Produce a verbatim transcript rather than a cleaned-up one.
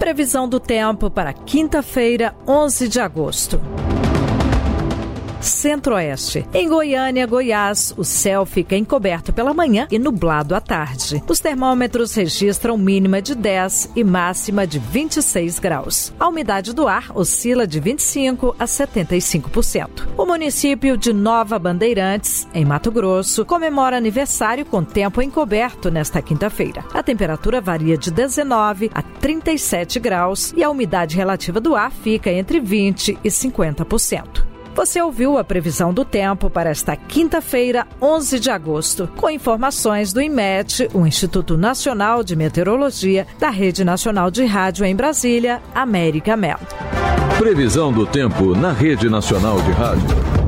Previsão do tempo para quinta-feira, onze de agosto. Centro-Oeste. Em Goiânia, Goiás, o céu fica encoberto pela manhã e nublado à tarde. Os termômetros registram mínima de dez e máxima de vinte e seis graus. A umidade do ar oscila de vinte e cinco a setenta e cinco por cento. O município de Nova Bandeirantes, em Mato Grosso, comemora aniversário com tempo encoberto nesta quinta-feira. A temperatura varia de dezenove a trinta e sete graus e a umidade relativa do ar fica entre vinte e cinquenta por cento. Você ouviu a previsão do tempo para esta quinta-feira, onze de agosto, com informações do INMET, o Instituto Nacional de Meteorologia, da Rede Nacional de Rádio em Brasília, América Mel. Previsão do tempo na Rede Nacional de Rádio.